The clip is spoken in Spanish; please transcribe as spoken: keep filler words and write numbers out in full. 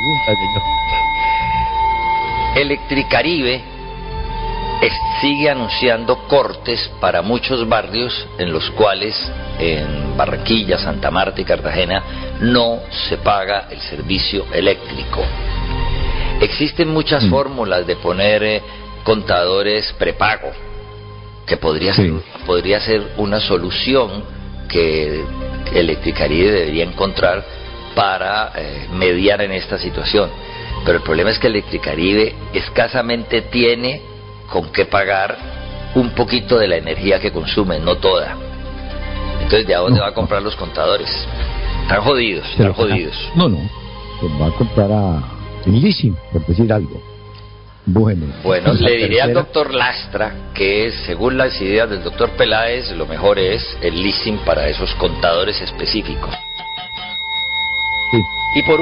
pregunta, señor. Electricaribe es, sigue anunciando cortes para muchos barrios en los cuales en Barranquilla, Santa Marta y Cartagena no se paga el servicio eléctrico. Existen muchas mm. fórmulas de poner eh, contadores prepago, que podría ser, sí. podría ser una solución que Electricaribe debería encontrar para eh, mediar en esta situación. Pero el problema es que Electricaribe escasamente tiene con qué pagar un poquito de la energía que consume, no toda. Entonces, ¿de a dónde no, va a comprar los contadores? Están jodidos, están jodidos. No, no, pues va a comprar a Leasing, por decir algo. Bueno, bueno le diré tercera... al doctor Lastra que según las ideas del doctor Peláez, lo mejor es el leasing para esos contadores específicos. Sí. Y por